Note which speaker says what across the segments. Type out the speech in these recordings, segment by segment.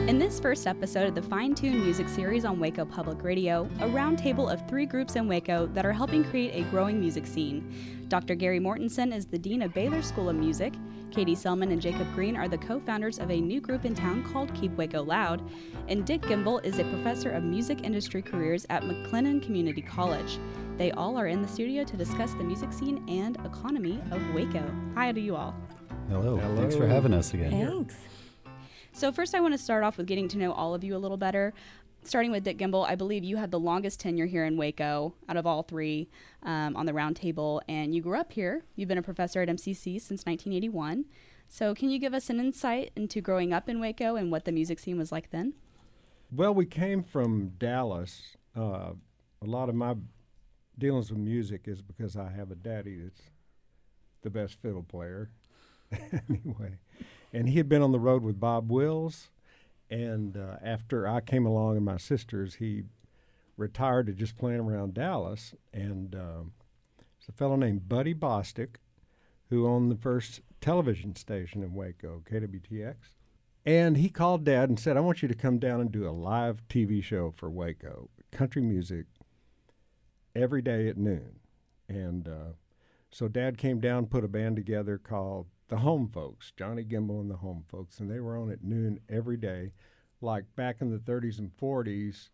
Speaker 1: In this first episode of the Fine Tune Music series on Waco Public Radio, a roundtable of 3 groups in Waco that are helping create a growing music scene. Dr. Gary Mortensen is the Dean of Baylor School of Music. Katie Selman and Jacob Green are the co-founders of a new group in town called Keep Waco Loud. And Dick Gimbel is a professor of music industry careers at McLennan Community College. They all are in the studio to discuss the music scene and economy of Waco. Hi to you all.
Speaker 2: Hello. Thanks for having us again.
Speaker 3: Thanks.
Speaker 1: So first I want to start off with getting to know all of you a little better. Starting with Dick Gimbel, I believe you had the longest tenure here in Waco out of all 3 on the round table, and you grew up here. You've been a professor at MCC since 1981. So can you give us an insight into growing up in Waco and what the music scene was like then?
Speaker 4: Well, we came from Dallas. A lot of my dealings with music is because I have a daddy that's the best fiddle player. Anyway, and he had been on the road with Bob Wills, and after I came along and my sisters, he retired to just playing around Dallas, and it's a fellow named Buddy Bostick who owned the first television station in Waco, KWTX, and he called Dad and said, I want you to come down and do a live TV show for Waco, country music, every day at noon. And so Dad came down, put a band together called the Home Folks, Johnny Gimbel and the Home Folks, and they were on at noon every day. Like back in the 30s and 40s,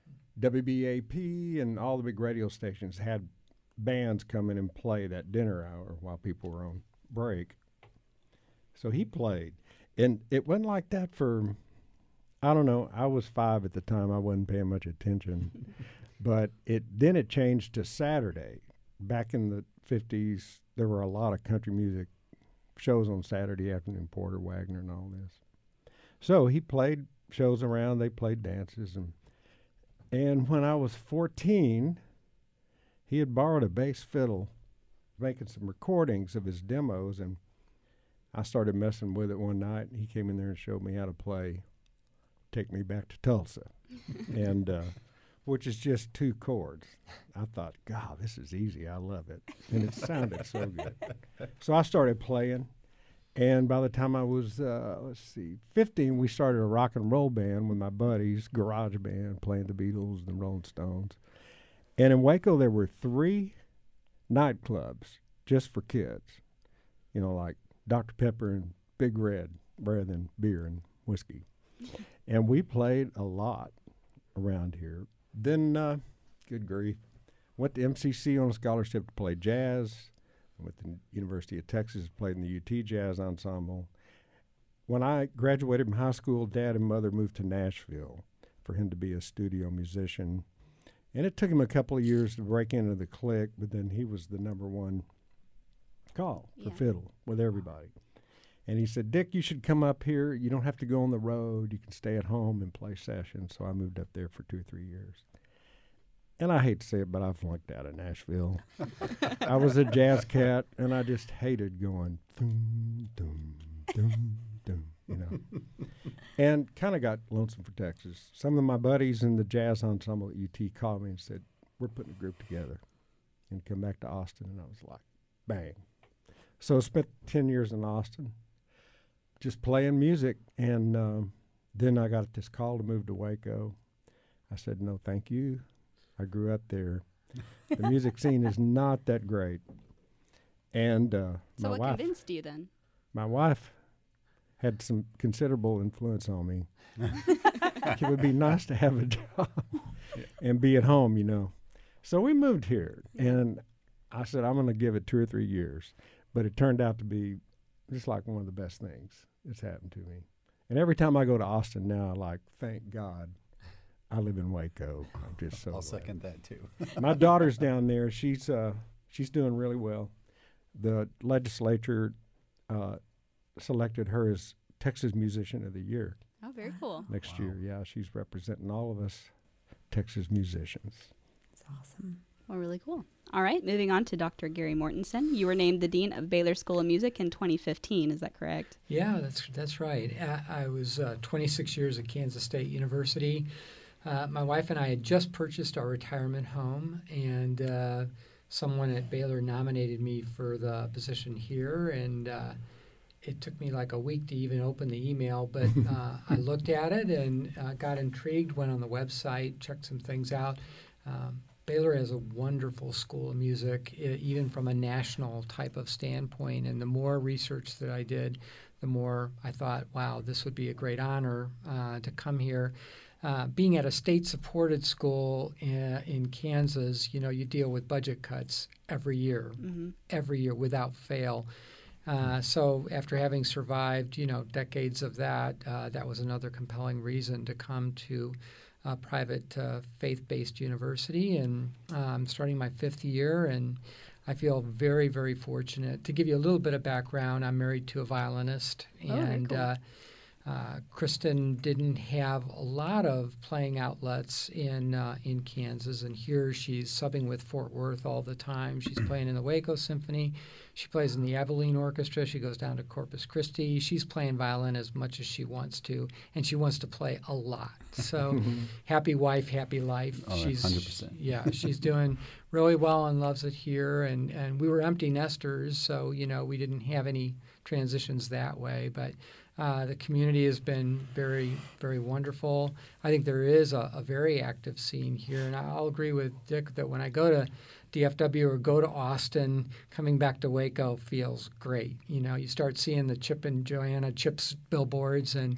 Speaker 4: WBAP and all the big radio stations had bands come in and play that dinner hour while people were on break. So he played. And it went like that for, I don't know, I was 5 at the time. I wasn't paying much attention. But then it changed to Saturday. Back in the 50s, there were a lot of country music shows on Saturday afternoon, Porter Wagner and all this. So he played shows around, they played dances. And when I was 14, he had borrowed a bass fiddle, making some recordings of his demos, and I started messing with it one night, and he came in there and showed me how to play Take Me Back to Tulsa, and which is just 2 chords. I thought, God, this is easy. I love it. And it sounded so good. So I started playing, and by the time I was, 15, we started a rock and roll band with my buddies, garage band, playing the Beatles and the Rolling Stones. And in Waco, there were 3 nightclubs just for kids, like Dr. Pepper and Big Red, rather than beer and whiskey. And we played a lot around here. Then, good grief, went to MCC on a scholarship to play jazz. With the University of Texas, played in the UT Jazz Ensemble. When I graduated from high school, Dad and Mother moved to Nashville for him to be a studio musician. And it took him a couple of years to break into the clique, but then he was the number 1 call for fiddle with everybody. And he said, Dick, you should come up here. You don't have to go on the road. You can stay at home and play sessions. So I moved up there for 2 or 3 years. And I hate to say it, but I flunked out of Nashville. I was a jazz cat, and I just hated going, doom, doom, doom, doom, And kind of got lonesome for Texas. Some of my buddies in the jazz ensemble at UT called me and said, we're putting a group together. And come back to Austin, and I was like, bang. So I spent 10 years in Austin just playing music, and then I got this call to move to Waco. I said, no, thank you. I grew up there. The music scene is not that great. And
Speaker 1: so what convinced you then?
Speaker 4: My wife had some considerable influence on me. It would be nice to have a job and be at home, So we moved here, and I said, I'm going to give it 2 or 3 years. But it turned out to be just like one of the best things that's happened to me. And every time I go to Austin now, thank God I live in Waco. I'm just so
Speaker 2: I'll
Speaker 4: glad.
Speaker 2: second that too.
Speaker 4: My daughter's down there. She's doing really well. The legislature selected her as Texas Musician of the Year.
Speaker 1: Oh, very cool.
Speaker 4: Next year, yeah, she's representing all of us Texas musicians.
Speaker 3: That's awesome.
Speaker 1: Well, really cool. All right, moving on to Dr. Gary Mortensen. You were named the Dean of Baylor School of Music in 2015. Is that correct?
Speaker 5: Yeah, that's right. I was 26 years at Kansas State University. My wife and I had just purchased our retirement home, and someone at Baylor nominated me for the position here, and it took me like a week to even open the email, but I looked at it and got intrigued, went on the website, checked some things out. Baylor has a wonderful school of music, even from a national type of standpoint. And the more research that I did, the more I thought, wow, this would be a great honor to come here. Being at a state-supported school in Kansas, you deal with budget cuts every year without fail. So after having survived, decades of that, that was another compelling reason to come to a private faith-based university. And I'm starting my 5th year, and I feel very, very fortunate. To give you a little bit of background, I'm married to a violinist, and cool. Kristen didn't have a lot of playing outlets in Kansas, and here she's subbing with Fort Worth all the time. She's playing in the Waco Symphony. She plays in the Abilene Orchestra. She goes down to Corpus Christi. She's playing violin as much as she wants to, and she wants to play a lot. So happy wife, happy life.
Speaker 2: Oh,
Speaker 5: she's
Speaker 2: 100%.
Speaker 5: Yeah, she's doing really well and loves it here. And we were empty nesters, so, we didn't have any transitions that way. But the community has been very, very wonderful. I think there is a very active scene here, and I'll agree with Dick that when I go to DFW or go to Austin, coming back to Waco feels great. You start seeing the Chip and Joanna Chips billboards, and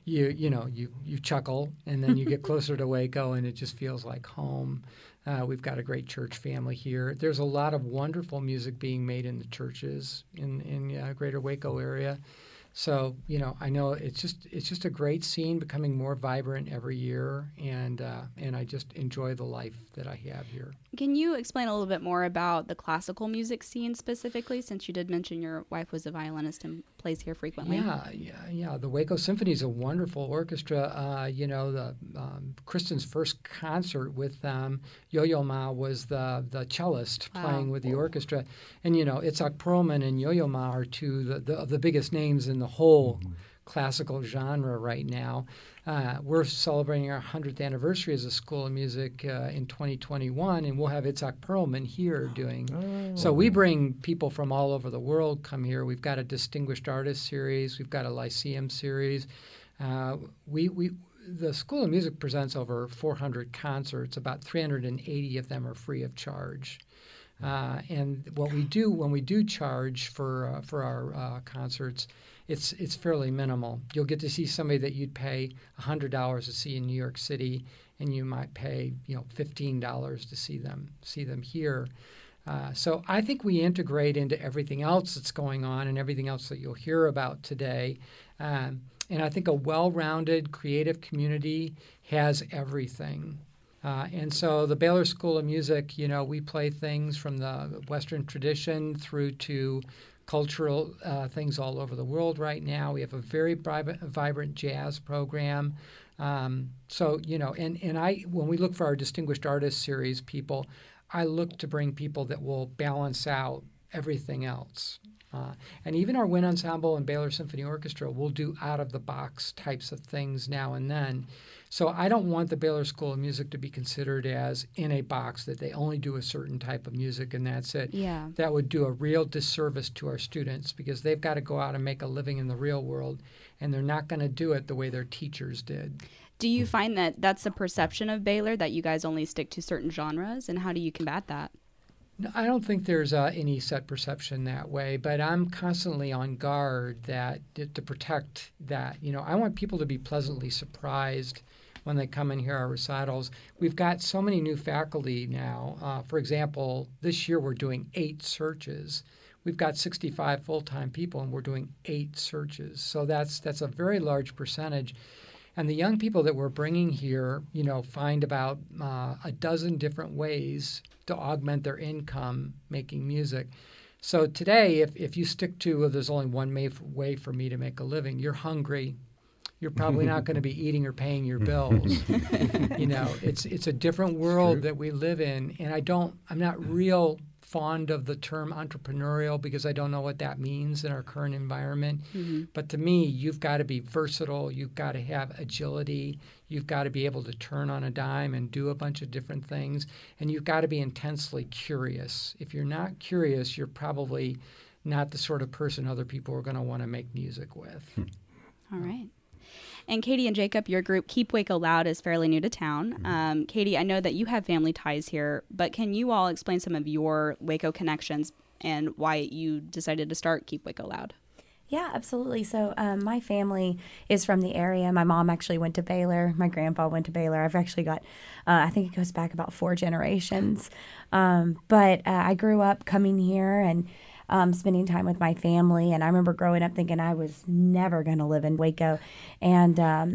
Speaker 5: you chuckle, and then you get closer to Waco, and it just feels like home. We've got a great church family here. There's a lot of wonderful music being made in the churches in Greater Waco area. So, I know it's just a great scene, becoming more vibrant every year, and I just enjoy the life that I have here.
Speaker 1: Can you explain a little bit more about the classical music scene specifically, since you did mention your wife was a violinist and plays here frequently?
Speaker 5: Yeah. The Waco Symphony is a wonderful orchestra. Kristen's first concert with them, Yo-Yo Ma was the cellist playing with the orchestra. And, Itzhak Perlman and Yo-Yo Ma are two of the biggest names in the whole classical genre right now. We're celebrating our 100th anniversary as a School of Music in 2021, and we'll have Itzhak Perlman here doing. Oh. So we bring people from all over the world come here. We've got a Distinguished Artist series. We've got a Lyceum series. The School of Music presents over 400 concerts. About 380 of them are free of charge. And what we do when we do charge for our concerts, it's fairly minimal. You'll get to see somebody that you'd pay $100 to see in New York City, and you might pay $15 to see them here. So I think we integrate into everything else that's going on and everything else that you'll hear about today. And I think a well-rounded, creative community has everything. And so the Baylor School of Music, we play things from the Western tradition through to cultural things all over the world right now. We have a very vibrant jazz program. And when we look for our Distinguished Artist series people, I look to bring people that will balance out everything else. And even our wind ensemble and Baylor Symphony Orchestra will do out-of-the-box types of things now and then. So I don't want the Baylor School of Music to be considered as in a box that they only do a certain type of music and that's it.
Speaker 1: Yeah.
Speaker 5: That would do a real disservice to our students because they've got to go out and make a living in the real world, and they're not going to do it the way their teachers did.
Speaker 1: Do you find that that's a perception of Baylor, that you guys only stick to certain genres, and how do you combat that?
Speaker 5: No, I don't think there's any set perception that way, but I'm constantly on guard to protect that. I want people to be pleasantly surprised when they come and hear our recitals. We've got so many new faculty now. For example, this year we're doing 8 searches. We've got 65 full-time people, and we're doing 8 searches. So that's a very large percentage. And the young people that we're bringing here, find about a dozen different ways to augment their income making music. So today, if you stick to, well, there's only one way for me to make a living, you're hungry. You're probably not going to be eating or paying your bills. It's a different world that we live in, and I'm not real fond of the term entrepreneurial because I don't know what that means in our current environment. Mm-hmm. But to me, you've got to be versatile. You've got to have agility. You've got to be able to turn on a dime and do a bunch of different things. And you've got to be intensely curious. If you're not curious, you're probably not the sort of person other people are going to want to make music with.
Speaker 1: All right. And Katie and Jacob, your group Keep Waco Loud is fairly new to town. Katie, I know that you have family ties here, but can you all explain some of your Waco connections and why you decided to start Keep Waco Loud?
Speaker 3: Yeah, absolutely. So my family is from the area. My mom actually went to Baylor. My grandpa went to Baylor. I've actually got, I think it goes back about 4 generations. But I grew up coming here and spending time with my family. And I remember growing up thinking I was never going to live in Waco. And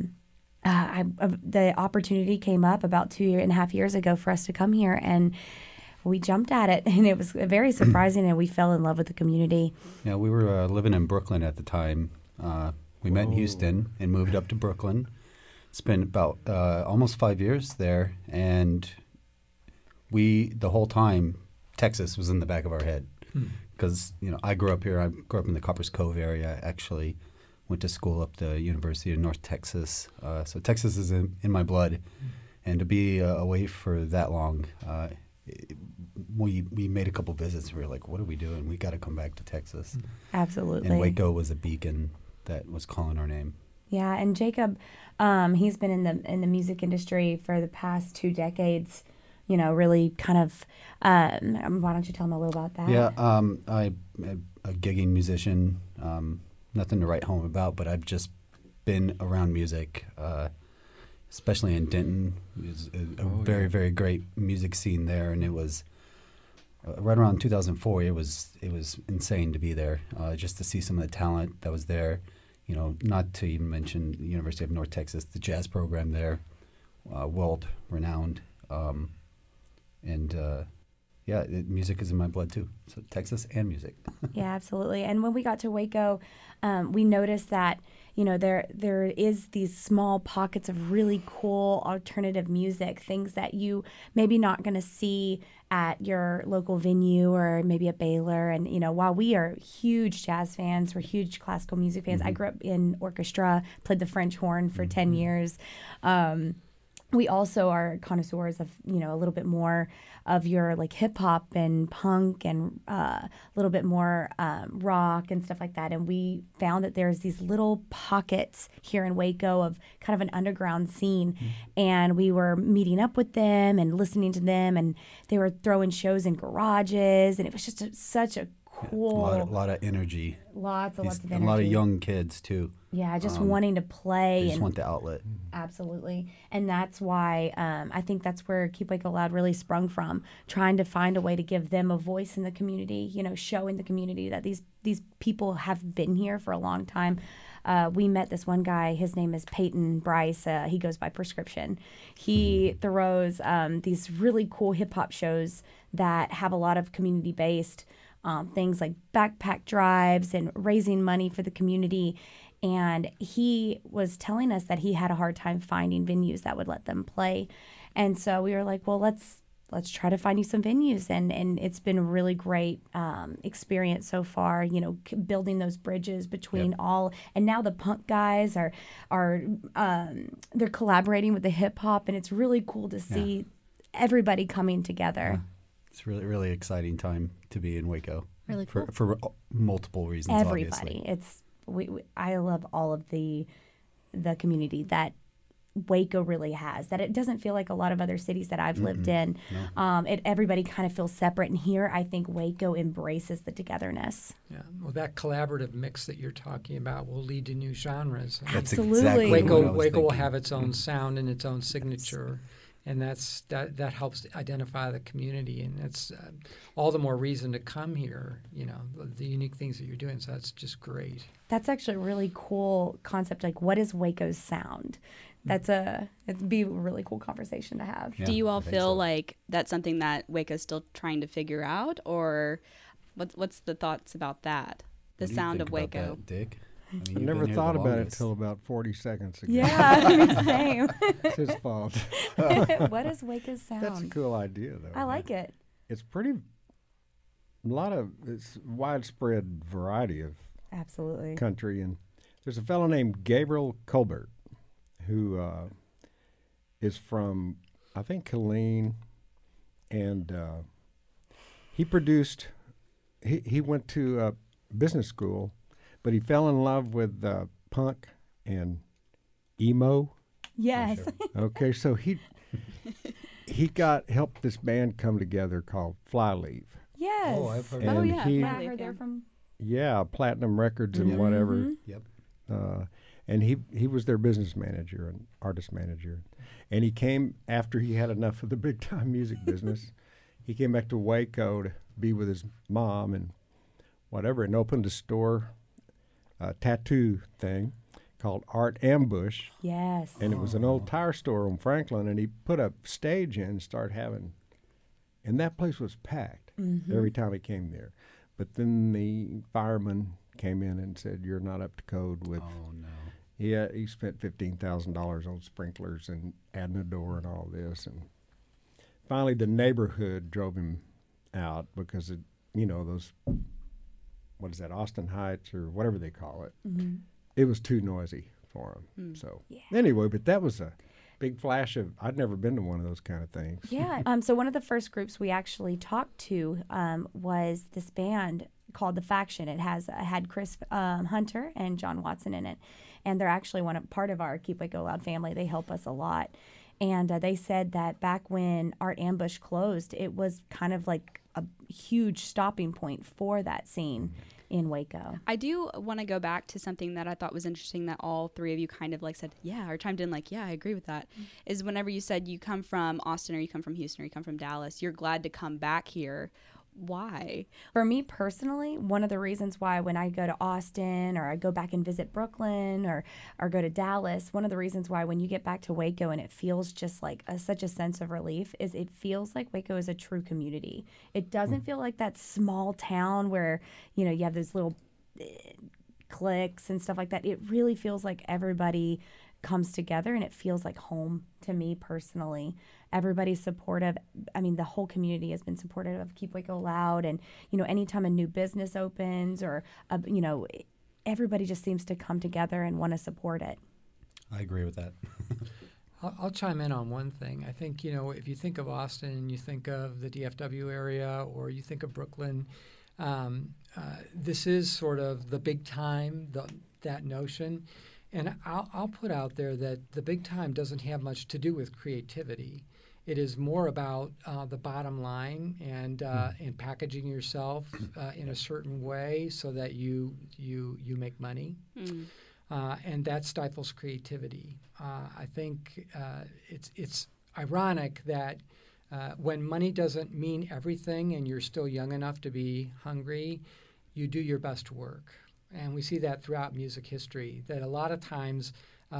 Speaker 3: the opportunity came up about 2.5 years ago for us to come here. And we jumped at it, and it was very surprising, and we fell in love with the community.
Speaker 2: Yeah, we were living in Brooklyn at the time. We met in Houston and moved up to Brooklyn. Spent about almost 5 years there, and the whole time, Texas was in the back of our head. Because, I grew up here. I grew up in the Coppers Cove area, actually. Went to school up the University of North Texas. So Texas is in my blood. And to be away for that long, we made a couple visits. We were like, what are we doing? We got to come back to Texas.
Speaker 3: Absolutely.
Speaker 2: And Waco was a beacon that was calling our name.
Speaker 3: Yeah, and Jacob, he's been in the music industry for the past 2 decades. Really kind of. Why don't you tell him a little about that?
Speaker 2: Yeah, I'm a gigging musician. Nothing to write home about, but I've just been around music. Especially in Denton. It was a very, very great music scene there, and it was right around 2004. It was insane to be there, just to see some of the talent that was there. Not to even mention the University of North Texas, the jazz program there, world renowned, music is in my blood too. So Texas and music.
Speaker 3: Yeah, absolutely. And when we got to Waco, we noticed that there is these small pockets of really cool alternative music, things that you maybe not going to see at your local venue or maybe at Baylor. And, while we are huge jazz fans, we're huge classical music fans. I grew up in orchestra, played the French horn for 10 years. We also are connoisseurs of, a little bit more of your like hip hop and punk and a little bit more rock and stuff like that. And we found that there's these little pockets here in Waco of kind of an underground scene. And we were meeting up with them and listening to them, and they were throwing shows in garages. And it was just such a cool.
Speaker 2: A lot of energy.
Speaker 3: Lots of energy.
Speaker 2: A lot of young kids too.
Speaker 3: Yeah, just wanting to play.
Speaker 2: They just want the outlet.
Speaker 3: Absolutely. And that's why I think that's where Keep Waco Loud really sprung from, trying to find a way to give them a voice in the community, showing the community that these people have been here for a long time. We met this one guy. His name is Peyton Bryce. He goes by Prescription. He throws these really cool hip-hop shows that have a lot of community-based things like backpack drives and raising money for the community. And he was telling us that he had a hard time finding venues that would let them play. And so we were like, well, let's try to find you some venues. And it's been a really great experience so far, building those bridges between all. And now the punk guys are they're collaborating with the hip hop. And it's really cool to see everybody coming together.
Speaker 2: Yeah. It's really, really exciting time to be in Waco.
Speaker 1: Really cool.
Speaker 2: For multiple reasons,
Speaker 3: Everybody.
Speaker 2: Obviously.
Speaker 3: I love all of the community that Waco really has, that it doesn't feel like a lot of other cities that I've lived in. No. Everybody kind of feels separate. And here, I think Waco embraces the togetherness.
Speaker 5: Yeah, well, that collaborative mix that you're talking about will lead to new genres.
Speaker 2: That's
Speaker 3: Absolutely.
Speaker 2: exactly
Speaker 5: Waco
Speaker 2: what I was
Speaker 5: will
Speaker 2: thinking.
Speaker 5: have its own sound and its own signature. And that helps identify the community, and that's all the more reason to come here. The unique things that you're doing. So that's just great.
Speaker 3: That's actually a really cool concept. Like, what is Waco's sound? It'd be a really cool conversation to have.
Speaker 2: Yeah,
Speaker 1: Do you all
Speaker 2: I think
Speaker 1: feel
Speaker 2: so.
Speaker 1: like that's something that Waco's still trying to figure out, or what's the thoughts about that? The
Speaker 2: What do you
Speaker 1: sound
Speaker 2: think
Speaker 1: of
Speaker 2: about
Speaker 1: Waco.
Speaker 2: that, Dick? I
Speaker 4: I
Speaker 2: mean,
Speaker 4: never thought about it till about 40 seconds ago.
Speaker 3: Yeah, same.
Speaker 4: It's his fault.
Speaker 3: What is Waco's sound?
Speaker 4: That's a cool idea, though.
Speaker 3: I like it.
Speaker 4: It's it's widespread variety of
Speaker 3: Absolutely.
Speaker 4: country. And there's a fellow named Gabriel Colbert who is from, I think, Killeen. And he went to business school, but he fell in love with punk and emo.
Speaker 3: Yes.
Speaker 4: Okay, so he helped this band come together called Flyleaf.
Speaker 3: Yes.
Speaker 2: Oh, I've heard
Speaker 4: And
Speaker 1: Oh yeah,
Speaker 4: he-
Speaker 3: Yeah, I
Speaker 1: Flyleaf,
Speaker 3: heard they're
Speaker 1: yeah.
Speaker 3: from.
Speaker 4: Yeah, Platinum Records and
Speaker 2: Yep.
Speaker 4: whatever.
Speaker 3: Mhm.
Speaker 2: Yep.
Speaker 4: And he was their business manager and artist manager. And he came after he had enough of the big time music business. He came back to Waco to be with his mom and whatever, and opened a store, a tattoo thing called Art Ambush.
Speaker 3: Yes.
Speaker 4: And it was an old tire store on Franklin, and he put a stage in and started having, and that place was packed every time he came there. But then the fireman came in and said, "You're not up to code with."
Speaker 2: Oh no.
Speaker 4: He spent $15,000 on sprinklers and adding a door and all this, and finally the neighborhood drove him out because it, those, what is that, Austin Heights or whatever they call it.
Speaker 3: Mhm.
Speaker 4: It was too noisy for him. So anyway, but that was a big flash of, I'd never been to one of those kind of things.
Speaker 3: Yeah. So one of the first groups we actually talked to was this band called The Faction. It had Chris Hunter and John Watson in it, and they're actually part of our Keep Waco Loud family. They help us a lot, and they said that back when Art Ambush closed, it was kind of like a huge stopping point for that scene in Waco.
Speaker 1: I do want to go back to something that I thought was interesting that all three of you kind of like said, yeah, or chimed in like, yeah, I agree with that, is whenever you said you come from Austin or you come from Houston or you come from Dallas, you're glad to come back here. Why?
Speaker 3: For me personally, one of the reasons why when I go to Austin or I go back and visit Brooklyn or go to Dallas, one of the reasons why when you get back to Waco and it feels just like such a sense of relief is it feels like Waco is a true community. It doesn't feel like that small town where, you have those little cliques and stuff like that. It really feels like everybody comes together and it feels like home to me personally. Everybody's supportive. I mean, the whole community has been supportive of Keep Waco Loud, and anytime a new business opens or everybody just seems to come together and want to support it.
Speaker 2: I agree with that.
Speaker 5: I'll chime in on one thing. I think, if you think of Austin and you think of the DFW area or you think of Brooklyn, this is sort of the big time, that notion. And I'll put out there that the big time doesn't have much to do with creativity. It is more about the bottom line and packaging yourself in a certain way so that you make money, and that stifles creativity. I think it's ironic that when money doesn't mean everything and you're still young enough to be hungry, you do your best work. And we see that throughout music history, that a lot of times,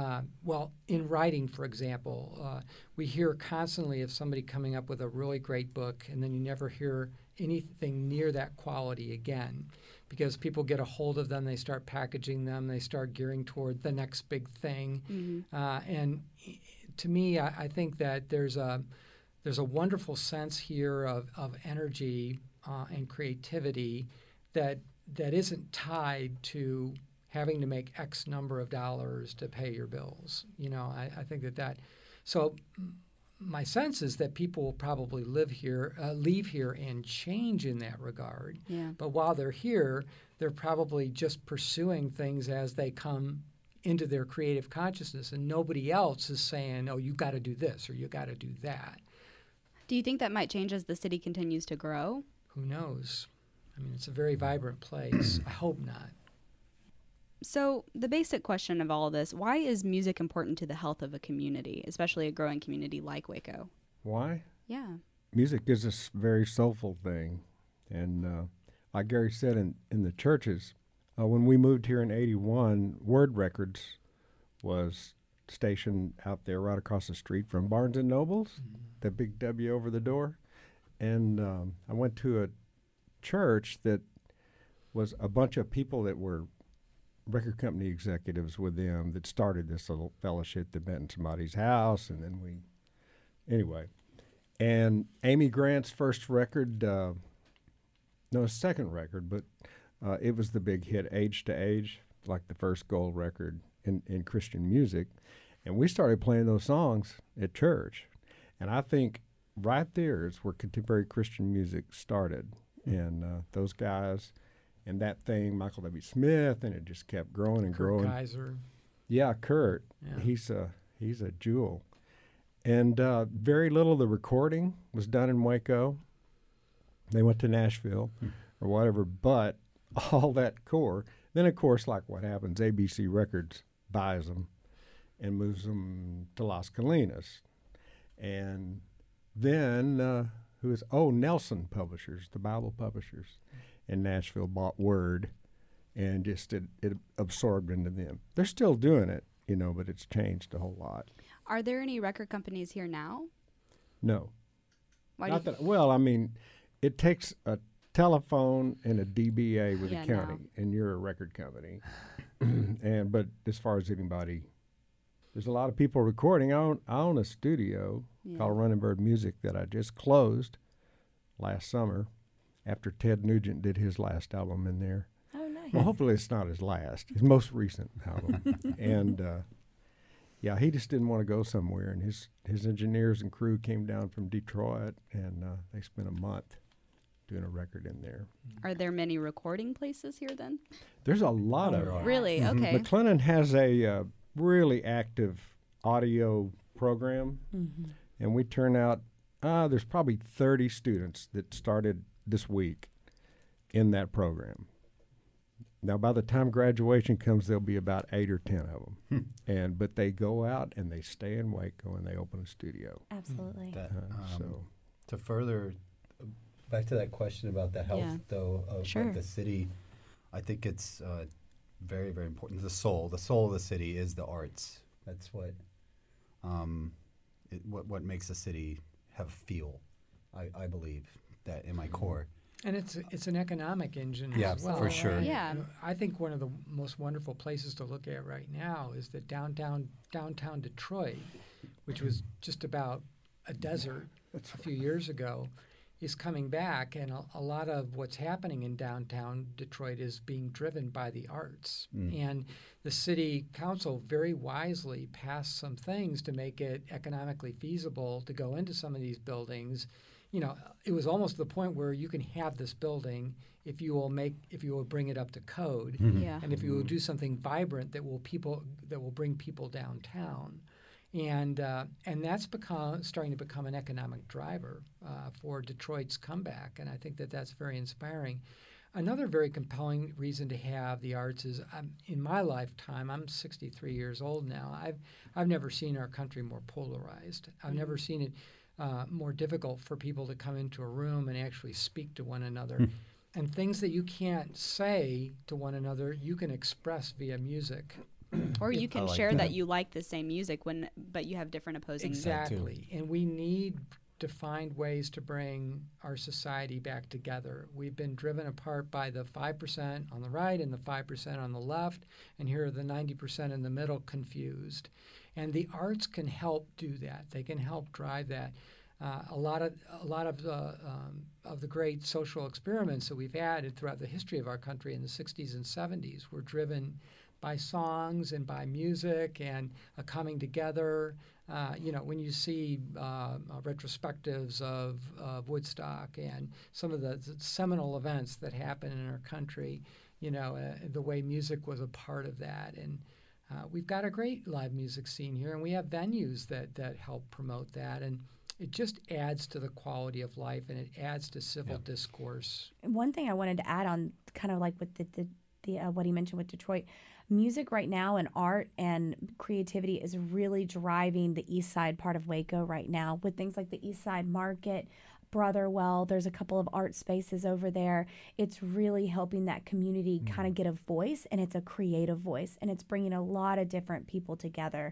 Speaker 5: in writing, for example, we hear constantly of somebody coming up with a really great book, and then you never hear anything near that quality again because people get a hold of them, they start packaging them, they start gearing toward the next big thing. And to me, I think that there's a wonderful sense here of energy and creativity that isn't tied to having to make X number of dollars to pay your bills. I think that. So my sense is that people will probably leave here and change in that regard.
Speaker 1: Yeah.
Speaker 5: But while they're here, they're probably just pursuing things as they come into their creative consciousness, and nobody else is saying, "Oh, you got to do this or you got to do that."
Speaker 1: Do you think that might change as the city continues to grow?
Speaker 5: Who knows? I mean, it's a very vibrant place. I hope not.
Speaker 1: So the basic question of all of this, why is music important to the health of a community, especially a growing community like Waco?
Speaker 4: Why?
Speaker 1: Yeah.
Speaker 4: Music is a very soulful thing. And like Gary said, in the churches, when we moved here in 81, Word Records was stationed out there right across the street from Barnes & Noble's, the big W over the door. And I went to a church that was a bunch of people that were record company executives with them that started this little fellowship that met in somebody's house, and then anyway. And Amy Grant's first record, second record, but it was the big hit, Age to Age, like the first gold record in Christian music. And we started playing those songs at church. And I think right there is where contemporary Christian music started. And those guys and that thing, Michael W. Smith, and it just kept growing and
Speaker 5: Kurt
Speaker 4: growing.
Speaker 5: Kaiser.
Speaker 4: Yeah, Kurt.
Speaker 5: Yeah.
Speaker 4: He's a jewel. And very little of the recording was done in Waco. They went to Nashville or whatever, but all that core. Then, of course, like what happens, ABC Records buys them and moves them to Las Colinas. And then, Nelson Publishers, the Bible publishers in Nashville bought Word, and just it absorbed into them. They're still doing it, but it's changed a whole lot.
Speaker 1: Are there any record companies here now?
Speaker 4: No.
Speaker 1: Why
Speaker 4: Not
Speaker 1: do you,
Speaker 4: that, well, I mean, it takes a telephone and a DBA with
Speaker 1: Yeah,
Speaker 4: a county, and you're a record company. But as far as anybody, there's a lot of people recording. I own a studio called Running Bird Music that I just closed last summer after Ted Nugent did his last album in there.
Speaker 3: Oh, nice.
Speaker 4: Well, hopefully it's not his last, his most recent album. And he just didn't want to go somewhere. And his engineers and crew came down from Detroit, and they spent a month doing a record in there.
Speaker 1: Are there many recording places here then?
Speaker 4: There's a lot of
Speaker 2: There are.
Speaker 1: Really? Okay.
Speaker 4: McLennan has a really active audio program, and we turn out, there's probably 30 students that started this week in that program. Now, by the time graduation comes, there'll be about 8 or 10 of them. But they go out and they stay in Waco and they open a studio.
Speaker 3: Absolutely.
Speaker 2: That,
Speaker 4: So
Speaker 2: to further, back to that question about the health,
Speaker 1: Yeah.
Speaker 2: though, of
Speaker 1: Sure.
Speaker 2: the city, I think it's very, very important. The soul of the city is the arts. That's what makes a city have feel. I believe that in my core.
Speaker 5: And it's an economic engine
Speaker 2: Yeah,
Speaker 5: as well.
Speaker 2: for sure.
Speaker 5: right?
Speaker 1: Yeah.
Speaker 5: I think one of the most wonderful places to look at right now is that downtown Detroit, which was just about a desert a few years ago, is coming back, and a lot of what's happening in downtown Detroit is being driven by the arts. And the city council very wisely passed some things to make it economically feasible to go into some of these buildings. It was almost to the point where you can have this building if you will bring it up to code,
Speaker 1: Yeah.
Speaker 5: and if you will do something vibrant that will bring people downtown. And that's starting to become an economic driver for Detroit's comeback, and I think that that's very inspiring. Another very compelling reason to have the arts is, in my lifetime, I'm 63 years old now. I've never seen our country more polarized. I've never seen it more difficult for people to come into a room and actually speak to one another. And things that you can't say to one another, you can express via music.
Speaker 1: Or you can
Speaker 2: like
Speaker 1: share
Speaker 2: that.
Speaker 1: that you like the same music but you have different opposing.
Speaker 5: Exactly. And we need to find ways to bring our society back together. We've been driven apart by the 5% on the right and the 5% on the left, and here are the 90% in the middle confused. And the arts can help do that. They can help drive that. A lot of the great social experiments that we've had throughout the history of our country in the 60s and 70s were driven by songs and by music and a coming together. When you see retrospectives of Woodstock and some of the seminal events that happened in our country, the way music was a part of that. And we've got a great live music scene here, and we have venues that help promote that. And it just adds to the quality of life, and it adds to civil discourse.
Speaker 3: One thing I wanted to add on, kind of like with the what he mentioned with Detroit, music right now and art and creativity is really driving the east side part of Waco right now with things like the East Side Market, Brotherwell. There's a couple of art spaces over there. It's really helping that community kind of get a voice, and it's a creative voice, and it's bringing a lot of different people together.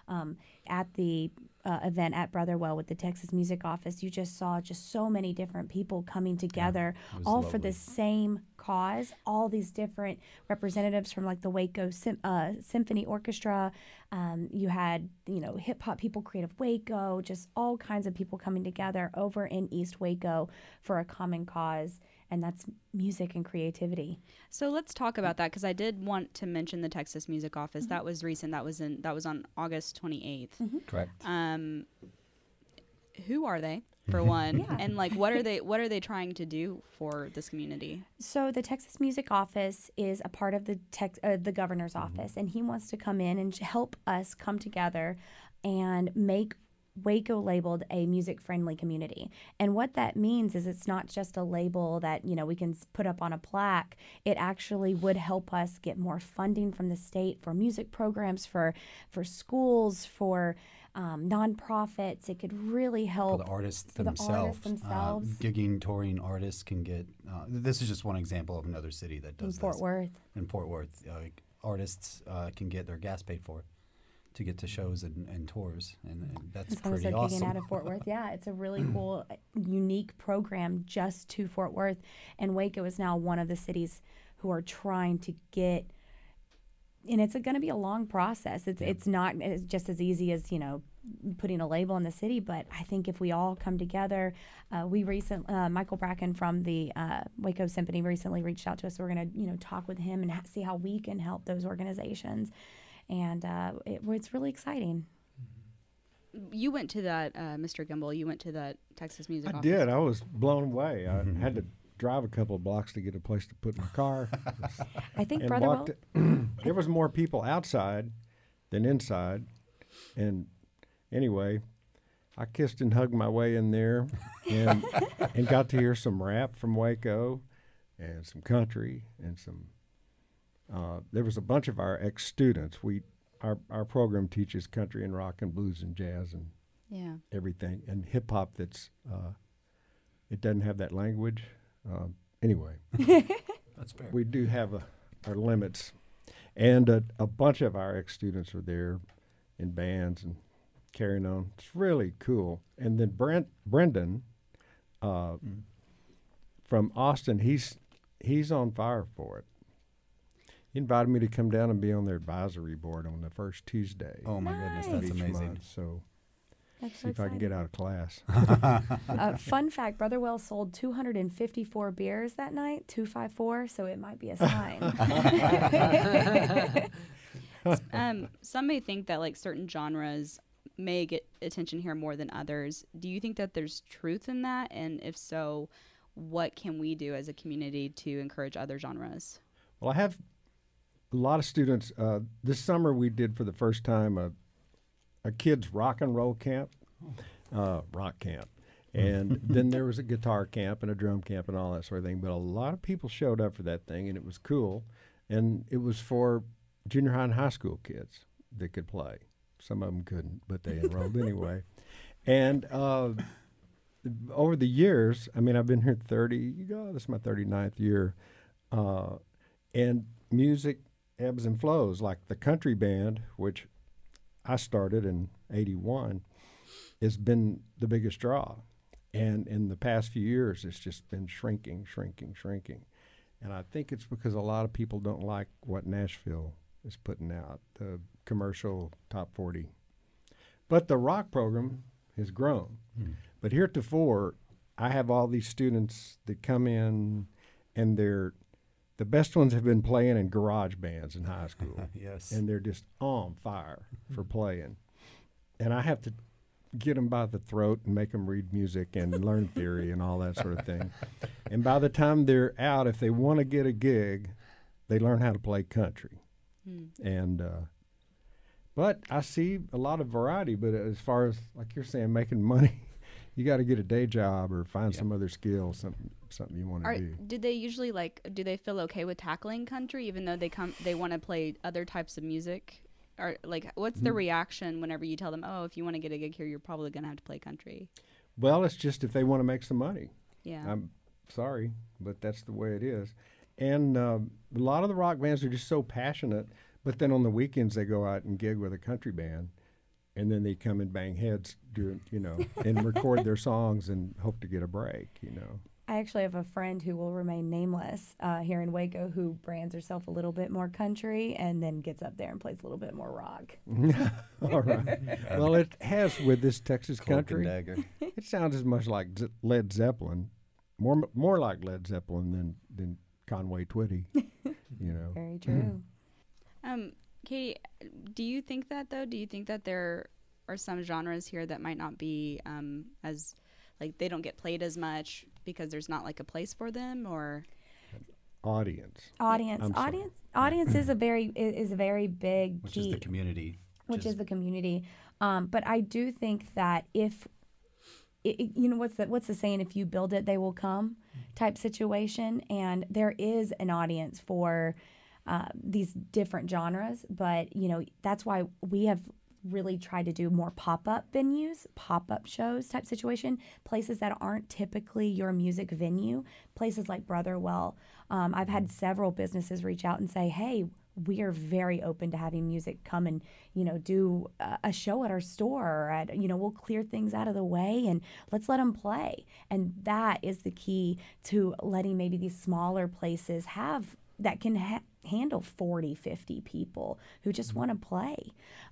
Speaker 3: At the event at Brotherwell with the Texas Music Office, you just saw just so many different people coming together, all for the same cause. All these different representatives from like the Waco Symphony Orchestra. You had hip hop people, Creative Waco, just all kinds of people coming together over in East Waco for a common cause. And that's music and creativity.
Speaker 1: So let's talk about that, because I did want to mention the Texas Music Office. That was recent. That was on August 28th.
Speaker 2: Correct.
Speaker 1: who are they, for one?
Speaker 3: Yeah.
Speaker 1: And like what are they trying to do for this community?
Speaker 3: So the Texas Music Office is a part of the governor's office, and he wants to come in and help us come together and make Waco labeled a music-friendly community. And what that means is it's not just a label that, we can put up on a plaque. It actually would help us get more funding from the state for music programs, for schools, for nonprofits. It could really help
Speaker 2: For the artists
Speaker 3: for the artists themselves.
Speaker 2: Gigging, touring artists can get, this is just one example of another city that
Speaker 3: in
Speaker 2: does
Speaker 3: Fort
Speaker 2: this.
Speaker 3: Worth.
Speaker 2: In Fort Worth, artists can get their gas paid for to get to shows and tours, and that's
Speaker 3: Someone
Speaker 2: pretty
Speaker 3: said
Speaker 2: awesome.
Speaker 3: Gigging out of Fort Worth. Yeah, it's a really cool, unique program just to Fort Worth. And Waco is now one of the cities who are trying to get, and it's going to be a long process. It's not just as easy as, putting a label in the city, but I think if we all come together, Michael Bracken from the Waco Symphony recently reached out to us. So we're going to, talk with him and see how we can help those organizations. And it's really exciting.
Speaker 1: You went to that, Mr. Gimbel. You went to that Texas Music
Speaker 4: I
Speaker 1: Office.
Speaker 4: did. I was blown away. I had to drive a couple of blocks to get a place to put my car.
Speaker 3: I think
Speaker 4: and
Speaker 3: Brother
Speaker 4: walked
Speaker 3: Will,
Speaker 4: there was more people outside than inside. And anyway, I kissed and hugged my way in there and got to hear some rap from Waco and some country and some there was a bunch of our ex-students. Our program teaches country and rock and blues and jazz and everything, and hip-hop that's it doesn't have that language. Anyway,
Speaker 2: That's fair.
Speaker 4: we do have our limits. And a bunch of our ex-students are there in bands and carrying on. It's really cool. And then Brendan from Austin, he's on fire for it. He invited me to come down and be on their advisory board on the first Tuesday
Speaker 2: Oh my goodness,
Speaker 3: Nice.
Speaker 2: that's
Speaker 4: of each
Speaker 2: amazing.
Speaker 4: month. So
Speaker 3: that's so
Speaker 4: see if I can
Speaker 3: exciting.
Speaker 4: get out of class.
Speaker 3: Fun fact, Brother Well sold 254 beers that night, 254, so it might be a sign.
Speaker 1: Some may think that like certain genres may get attention here more than others. Do you think that there's truth in that? And if so, what can we do as a community to encourage other genres?
Speaker 4: Well, I have a lot of students. This summer we did for the first time a kids rock and roll camp, rock camp. And then there was a guitar camp and a drum camp and all that sort of thing. But a lot of people showed up for that thing, and it was cool. And it was for junior high and high school kids that could play. Some of them couldn't, but they enrolled anyway. And over the years, I mean, I've been here this is my 39th year. And music ebbs and flows, like the country band, which I started in '81, has been the biggest draw. And in the past few years, it's just been shrinking. And I think it's because a lot of people don't like what Nashville is putting out, the commercial top 40. But the rock program has grown. But heretofore, I have all these students that come in, and the best ones have been playing in garage bands in high school.
Speaker 2: Yes.
Speaker 4: And they're just on fire for playing. And I have to get them by the throat and make them read music and learn theory and all that sort of thing. And by the time they're out, if they want to get a gig, they learn how to play country. And but I see a lot of variety. But as far as, like you're saying, making money, you got to get a day job or find some other skill, something you want to do.
Speaker 1: Do they usually do they feel okay with tackling country even though they want to play other types of music? Or like, what's the reaction whenever you tell them, oh, if you want to get a gig here, you're probably going to have to play country?
Speaker 4: Well, it's just if they want to make some money.
Speaker 1: Yeah.
Speaker 4: I'm sorry, but that's the way it is. And a lot of the rock bands are just so passionate, but then on the weekends they go out and gig with a country band, and then they come and bang heads, and record their songs and hope to get a break,
Speaker 3: I actually have a friend who will remain nameless here in Waco who brands herself a little bit more country and then gets up there and plays a little bit more rock.
Speaker 4: All right. Well, it has with this Texas
Speaker 2: Cloak and
Speaker 4: country.
Speaker 2: dagger.
Speaker 4: It sounds as much like Led Zeppelin, more like Led Zeppelin than Conway Twitty,
Speaker 3: Very true.
Speaker 1: Katie, do you think that though? Do you think that there are some genres here that might not be as, like, they don't get played as much because there's not like a place for them, or
Speaker 4: Audience.
Speaker 3: Audience is a very big
Speaker 2: which
Speaker 3: key.
Speaker 2: is the community.
Speaker 3: Which is the community. But I do think that if, you know, what's the saying? If you build it, they will come type situation. And there is an audience for these different genres. But, you know, that's why we have really tried to do more pop-up venues, pop-up shows type situation, places that aren't typically your music venue, places like Brotherwell. I've had several businesses reach out and say, hey, we are very open to having music come and, you know, do a show at our store, or at, you know, we'll clear things out of the way and let's let them play. And that is the key to letting maybe these smaller places have that can handle 40, 50 people who just want to play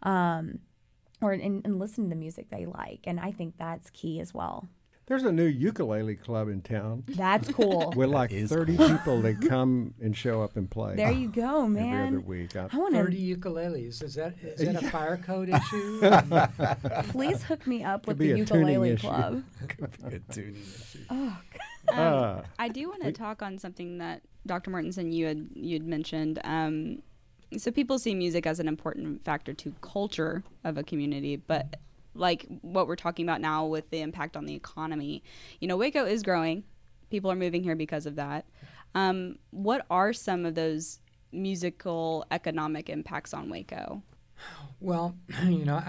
Speaker 3: or and listen to the music they like. And I think that's key as well.
Speaker 4: There's a new ukulele club in town.
Speaker 3: That's cool.
Speaker 4: With like 30 people that come and show up and play.
Speaker 3: There you go, man.
Speaker 4: Every other week.
Speaker 3: I want
Speaker 5: 30 ukuleles. Is that a fire code issue?
Speaker 3: Please hook me up with
Speaker 4: be
Speaker 3: the
Speaker 4: a tuning
Speaker 3: ukulele
Speaker 4: issue.
Speaker 3: club.
Speaker 2: a tuning issue.
Speaker 3: Oh,
Speaker 1: I do want to talk on something that Dr. Mortensen, you'd mentioned. So people see music as an important factor to culture of a community, but like what we're talking about now with the impact on the economy, you know, Waco is growing. People are moving here because of that. What are some of those musical economic impacts on Waco?
Speaker 5: Well, you know,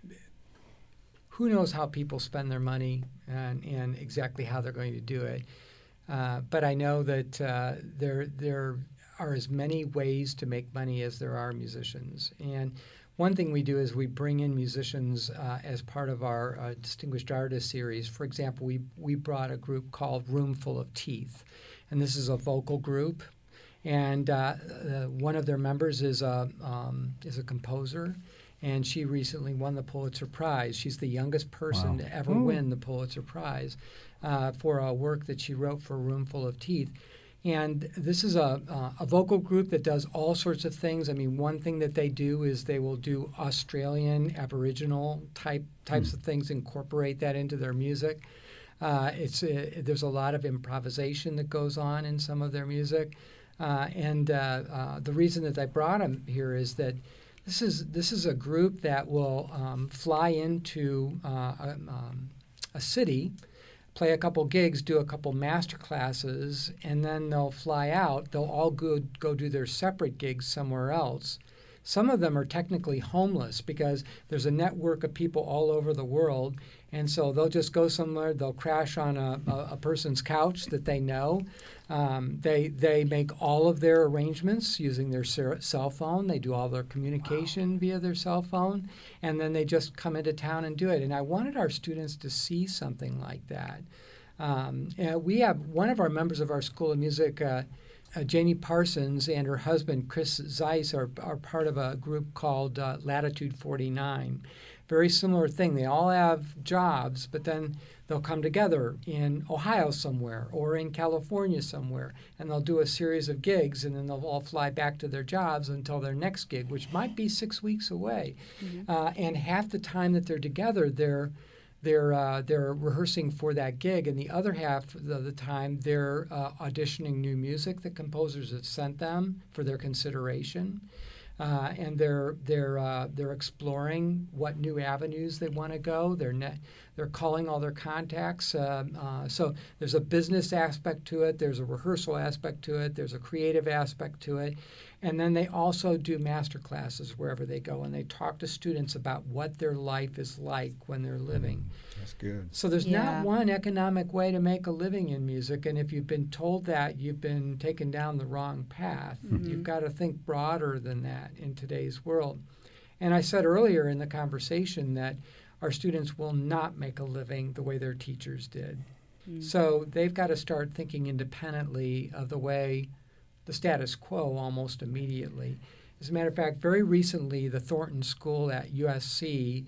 Speaker 5: who knows how people spend their money and exactly how they're going to do it. But I know that there are as many ways to make money as there are musicians. And one thing we do is we bring in musicians as part of our Distinguished Artist series. For example, we brought a group called Roomful of Teeth, and this is a vocal group. And one of their members is a composer, and she recently won the Pulitzer Prize. She's the youngest person to ever win the Pulitzer Prize for a work that she wrote for Roomful of Teeth. And this is a vocal group that does all sorts of things. I mean, one thing that they do is they will do Australian Aboriginal types of things, incorporate that into their music. There's a lot of improvisation that goes on in some of their music. And the reason that I brought them here is that this is a group that will fly into a city, play a couple gigs, do a couple master classes, and then they'll fly out. They'll all go do their separate gigs somewhere else. Some of them are technically homeless because there's a network of people all over the world, and so they'll just go somewhere. They'll crash on a person's couch that they know. They make all of their arrangements using their cell phone. They do all their communication via their cell phone, and then they just come into town and do it. And I wanted our students to see something like that. We have one of our members of our School of Music, Janie Parsons, and her husband, Chris Zeiss, are part of a group called Latitude 49. Very similar thing. They all have jobs, but then they'll come together in Ohio somewhere or in California somewhere, and they'll do a series of gigs, and then they'll all fly back to their jobs until their next gig, which might be 6 weeks away. Mm-hmm. And half the time that they're together, they're rehearsing for that gig, and the other half of the time they're auditioning new music that composers have sent them for their consideration. And they're exploring what new avenues they want to go. They're calling all their contacts. So there's a business aspect to it. There's a rehearsal aspect to it. There's a creative aspect to it. And then they also do master classes wherever they go, and they talk to students about what their life is like when they're living.
Speaker 4: That's good.
Speaker 5: So there's not one economic way to make a living in music, and if you've been told that, you've been taken down the wrong path. Mm-hmm. You've got to think broader than that in today's world. And I said earlier in the conversation that our students will not make a living the way their teachers did. Mm-hmm. So they've got to start thinking independently of the way the status quo almost immediately. As a matter of fact, very recently, the Thornton School at USC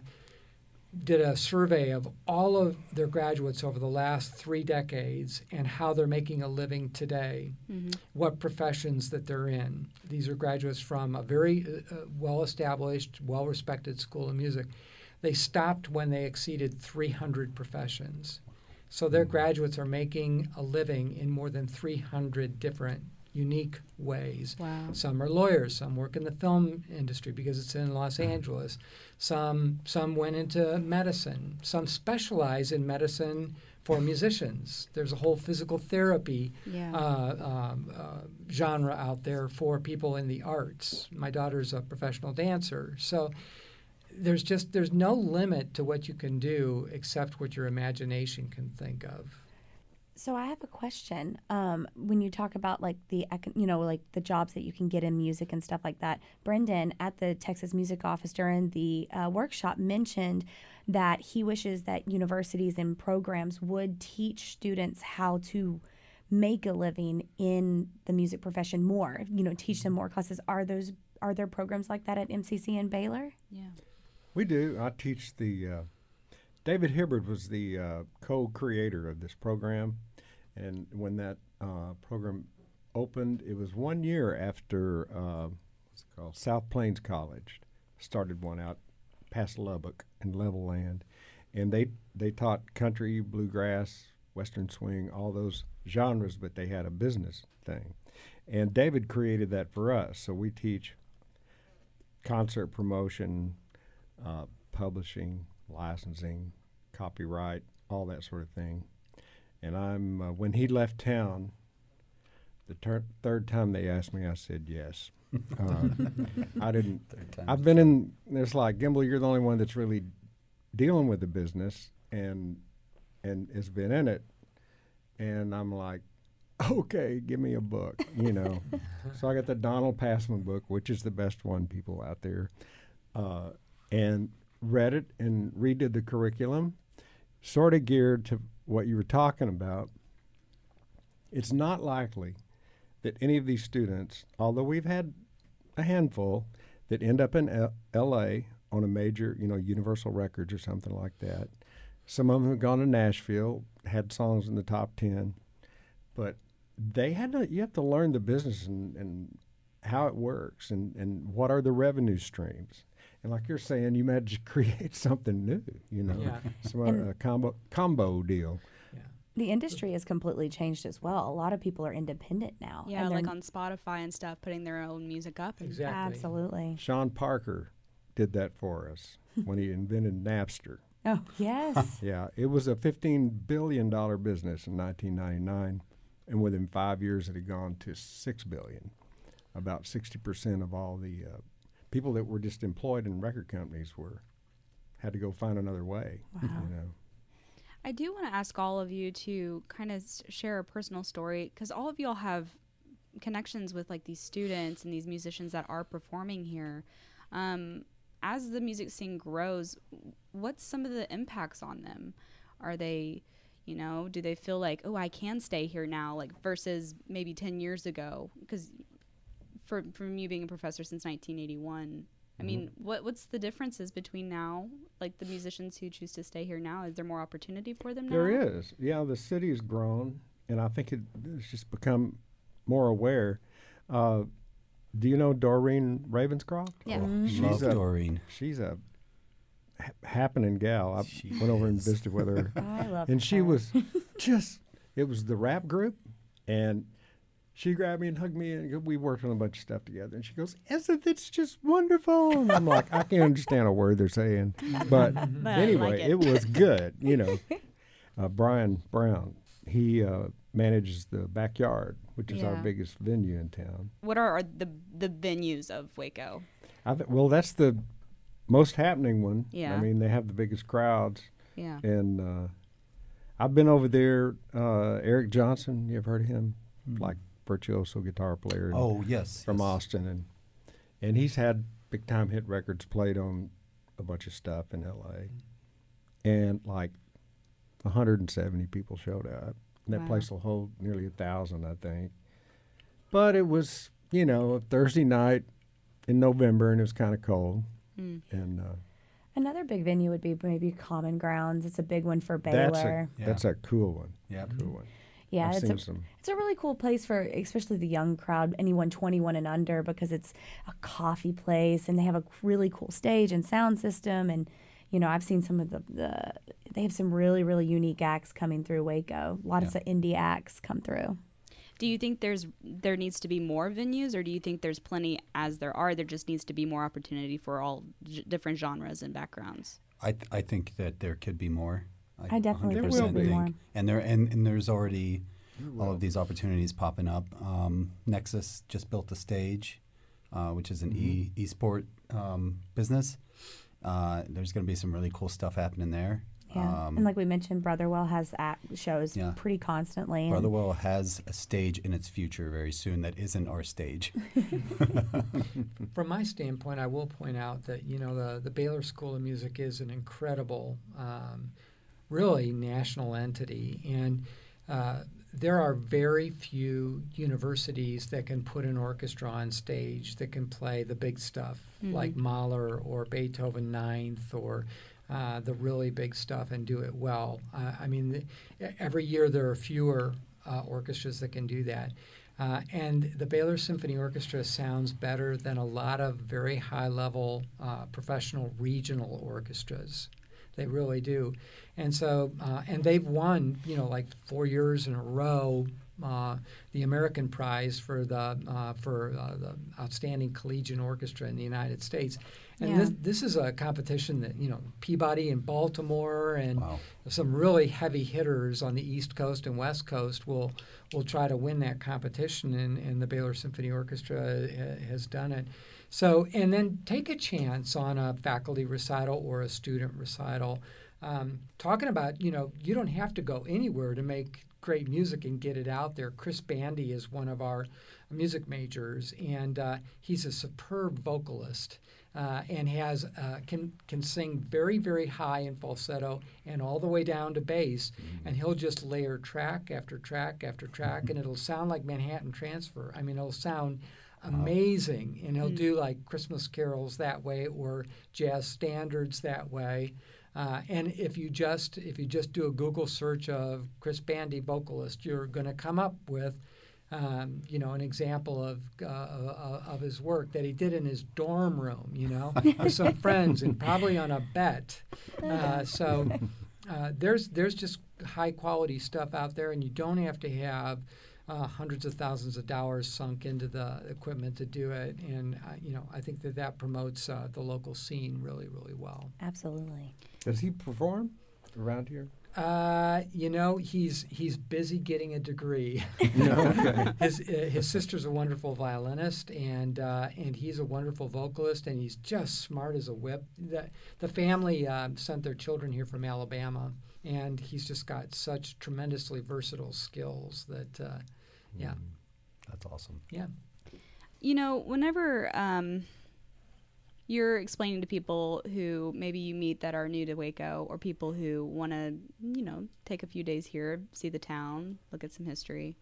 Speaker 5: did a survey of all of their graduates over the last 3 decades and how they're making a living today, what professions that they're in. These are graduates from a very well-established, well-respected school of music. they stopped when they exceeded 300 professions. So their graduates are making a living in more than 300 different unique ways.
Speaker 1: Wow.
Speaker 5: Some are lawyers, some work in the film industry because it's in Los Angeles. Some went into medicine. Some specialize in medicine for musicians. There's a whole physical therapy genre out there for people in the arts. My daughter's a professional dancer. So there's no limit to what you can do except what your imagination can think of.
Speaker 3: So I have a question. When you talk about like the jobs that you can get in music and stuff like that, Brendan at the Texas Music Office during the workshop mentioned that he wishes that universities and programs would teach students how to make a living in the music profession more. Teach them more classes. Are there programs like that at MCC and Baylor?
Speaker 1: Yeah.
Speaker 4: We do. I teach the. David Hibbard was the co-creator of this program, and when that program opened, it was 1 year after what's it called? South Plains College started one out past Lubbock and Level Land, and they taught country, bluegrass, western swing, all those genres, but they had a business thing, and David created that for us. So we teach concert promotion, publishing, licensing, copyright, all that sort of thing. And I'm when he left town, the third time they asked me, I said yes. I didn't. I've been in. It's like, Gimbel, you're the only one that's really dealing with the business and has been in it. And I'm like, okay, give me a book, So I got the Donald Passman book, which is the best one, people out there, and read it and redid the curriculum, sort of geared to what you were talking about. It's not likely that any of these students, although we've had a handful that end up in L.A. on a major, Universal Records or something like that. Some of them have gone to Nashville, had songs in the top 10, but you have to learn the business and how it works and what are the revenue streams. And like you're saying, you might just create something new, a combo deal.
Speaker 5: Yeah.
Speaker 3: The industry has completely changed as well. A lot of people are independent now.
Speaker 1: Yeah, like on Spotify and stuff, putting their own music up.
Speaker 5: Exactly.
Speaker 3: Absolutely.
Speaker 4: Sean Parker did that for us when he invented Napster.
Speaker 3: Oh, yes.
Speaker 4: Yeah, it was a $15 billion business in 1999, and within 5 years it had gone to $6 billion. About 60% of all the people that were just employed in record companies had to go find another way.
Speaker 3: Wow.
Speaker 1: I do want to ask all of you to kind of share a personal story, because all of y'all have connections with like these students and these musicians that are performing here. As the music scene grows, what's some of the impacts on them? Are they, do they feel like, oh, I can stay here now, like versus maybe 10 years ago? Because from you being a professor since 1981, I mean, what's the differences between now, like the musicians who choose to stay here now? Is there more opportunity for them now?
Speaker 4: There is. Yeah, the city has grown, and I think it's just become more aware. Do you know Doreen Ravenscroft?
Speaker 1: Yeah.
Speaker 2: Love Doreen.
Speaker 4: She's a happening gal. I went over and visited with her.
Speaker 3: I love
Speaker 4: and she
Speaker 3: her.
Speaker 4: was it was the rap group, and she grabbed me and hugged me, and we worked on a bunch of stuff together. And she goes, "Isn't this just wonderful?" And I'm like, I can't understand a word they're saying. But anyway, it was good, Brian Brown, he manages the Backyard, which is our biggest venue in town.
Speaker 1: What are the venues of Waco?
Speaker 4: Well, that's the most happening one.
Speaker 1: Yeah.
Speaker 4: I mean, they have the biggest crowds.
Speaker 1: Yeah.
Speaker 4: And I've been over there. Eric Johnson, you ever heard of him? Like virtuoso guitar player.
Speaker 2: Oh, yes.
Speaker 4: From Austin. And he's had big time hit records played on a bunch of stuff in L.A. And like 170 people showed up. And that place will hold nearly 1,000, I think. But it was, a Thursday night in November, and it was kind of cold. And
Speaker 3: another big venue would be maybe Common Grounds. It's a big one for Baylor.
Speaker 4: That's a cool one.
Speaker 2: Yeah,
Speaker 4: cool one.
Speaker 3: Yeah,
Speaker 4: it's
Speaker 3: a really cool place for especially the young crowd, anyone 21 and under, because it's a coffee place and they have a really cool stage and sound system, and I've seen some of the they have some really, really unique acts coming through Waco. Lots of indie acts come through.
Speaker 1: Do you think there needs to be more venues, or do you think there's plenty as there are? There just needs to be more opportunity for all different genres and backgrounds.
Speaker 2: I think that there could be more.
Speaker 3: I definitely think
Speaker 2: 100%
Speaker 3: there will be more.
Speaker 2: And and there's already all of these opportunities popping up. Nexus just built a stage, which is an e-sport business. There's going to be some really cool stuff happening there.
Speaker 3: Yeah, and like we mentioned, Brotherwell has shows pretty constantly.
Speaker 2: Brotherwell has a stage in its future very soon that isn't our stage.
Speaker 5: From my standpoint, I will point out that the Baylor School of Music is an incredible, really national entity, and there are very few universities that can put an orchestra on stage that can play the big stuff like Mahler or Beethoven Ninth or the really big stuff and do it well. Every year there are fewer orchestras that can do that. And the Baylor Symphony Orchestra sounds better than a lot of very high-level professional regional orchestras. They really do. And so, and they've won, like 4 years in a row, the American Prize for the Outstanding Collegiate Orchestra in the United States. And this is a competition that, Peabody in Baltimore and some really heavy hitters on the East Coast and West Coast will try to win that competition, and the Baylor Symphony Orchestra has done it. So, and then take a chance on a faculty recital or a student recital. Talking about, you don't have to go anywhere to make great music and get it out there. Chris Bandy is one of our music majors, and he's a superb vocalist and has can sing very, very high in falsetto and all the way down to bass, and he'll just layer track after track after track, and it'll sound like Manhattan Transfer. I mean, it'll sound amazing, and he'll do like Christmas carols that way or jazz standards that way. And if you just do a Google search of Chris Bandy vocalist, you're going to come up with an example of his work that he did in his dorm room, with some friends and probably on a bet. So there's just high quality stuff out there, and you don't have to have hundreds of thousands of dollars sunk into the equipment to do it. And I think that promotes the local scene really, really well.
Speaker 3: Absolutely.
Speaker 4: Does he perform around here?
Speaker 5: He's busy getting a degree.
Speaker 4: Okay.
Speaker 5: His sister's a wonderful violinist, and he's a wonderful vocalist, and he's just smart as a whip. The family sent their children here from Alabama, and he's just got such tremendously versatile skills that,
Speaker 2: That's awesome.
Speaker 5: Yeah.
Speaker 1: Whenever you're explaining to people who maybe you meet that are new to Waco, or people who want to, take a few days here, see the town, look at some history,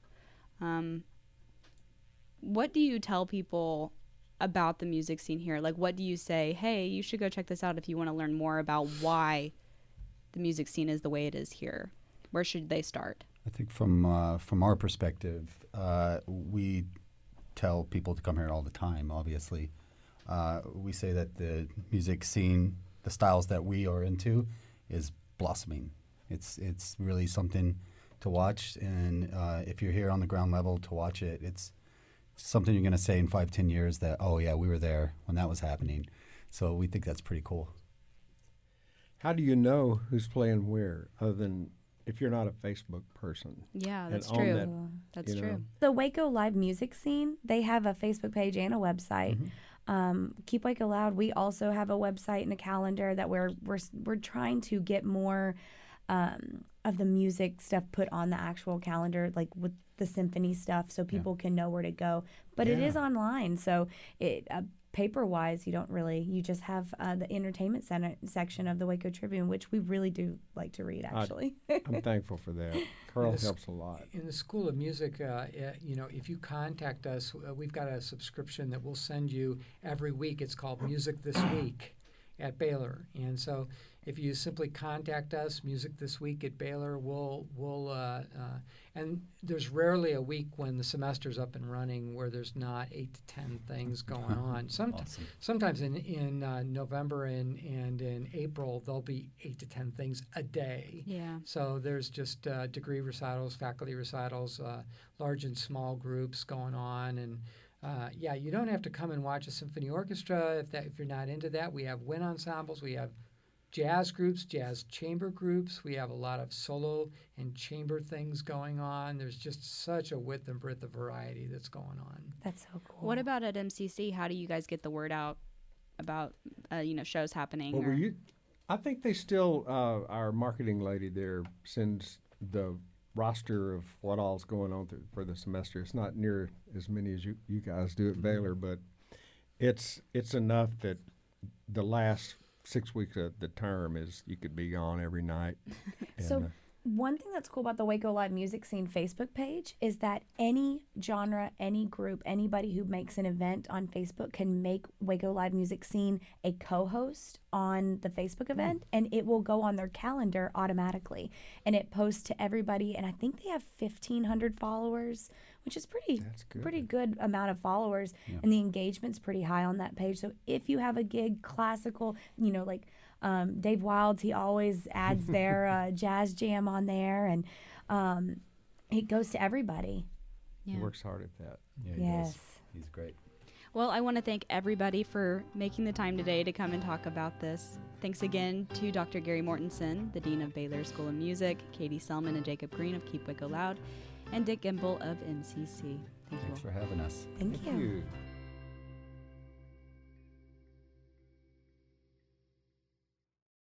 Speaker 1: what do you tell people about the music scene here? Like, what do you say, hey, you should go check this out if you want to learn more about why the music scene is the way it is here? Where should they start?
Speaker 2: I think from our perspective, we tell people to come here all the time, obviously. We say that the music scene, the styles that we are into, is blossoming. It's really something to watch, and if you're here on the ground level to watch it, it's something you're going to say in 5-10 years that, oh yeah, we were there when that was happening. So we think that's pretty cool.
Speaker 4: How do you know who's playing where, other than if you're not a Facebook person?
Speaker 1: Yeah, that's
Speaker 4: and
Speaker 1: true. That's true.
Speaker 3: The Waco Live Music Scene, they have a Facebook page and a website. Keep Waco Loud. We also have a website and a calendar that we're trying to get more of the music stuff put on the actual calendar, like with the symphony stuff, so people can know where to go. But it is online, so it paper-wise, you just have the entertainment center section of the Waco Tribune, which we really do like to read, actually.
Speaker 4: I'm thankful for that. Carl helps a lot.
Speaker 5: In the School of Music, if you contact us, we've got a subscription that we'll send you every week. It's called Music This Week at Baylor. And so if you simply contact us, Music This Week at Baylor, and there's rarely a week when the semester's up and running where there's not 8 to 10 things going on.
Speaker 2: Awesome.
Speaker 5: Sometimes in November and in April, there'll be 8 to 10 things a day.
Speaker 1: Yeah.
Speaker 5: So there's just degree recitals, faculty recitals, large and small groups going on, and you don't have to come and watch a symphony orchestra if you're not into that. We have wind ensembles, we have jazz groups, jazz chamber groups. We have a lot of solo and chamber things going on. There's just such a width and breadth of variety that's going on.
Speaker 3: That's so cool.
Speaker 1: What about at MCC? How do you guys get the word out about shows happening?
Speaker 4: Well, I think they still, our marketing lady there sends the roster of what all's going on for the semester. It's not near as many as you guys do at Baylor, but it's enough that the last 6 weeks of the term is you could be on every night.
Speaker 3: So one thing that's cool about the Waco Live Music Scene Facebook page is that any genre, any group, anybody who makes an event on Facebook can make Waco Live Music Scene a co-host on the Facebook event, and it will go on their calendar automatically. And it posts to everybody, and I think they have 1,500 followers, which is pretty good amount of followers, and the engagement's pretty high on that page. So if you have a gig, classical, like Dave Wilds, he always adds their jazz jam on there, and it goes to everybody.
Speaker 4: He works hard at that.
Speaker 2: Yeah, he
Speaker 3: Yes.
Speaker 2: does. He's great.
Speaker 1: Well, I want to thank everybody for making the time today to come and talk about this. Thanks again to Dr. Gary Mortensen, the Dean of Baylor School of Music, Katie Selman and Jacob Green of Keep Waco Loud, and Dick Gimbel of MCC. Thank you all.
Speaker 2: Thanks for having us.
Speaker 3: Thank you.
Speaker 4: Thank you.